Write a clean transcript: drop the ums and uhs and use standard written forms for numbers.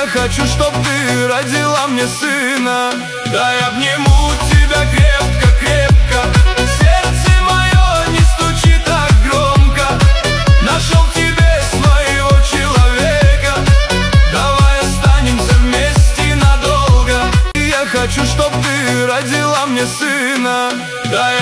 хочу, чтоб ты родила мне сына. Дай обниму тебя крепко-крепко, сердце мое не стучит так громко. Нашел в тебе своего человека, давай останемся вместе надолго. Я хочу, чтоб ты родила мне сына. Дай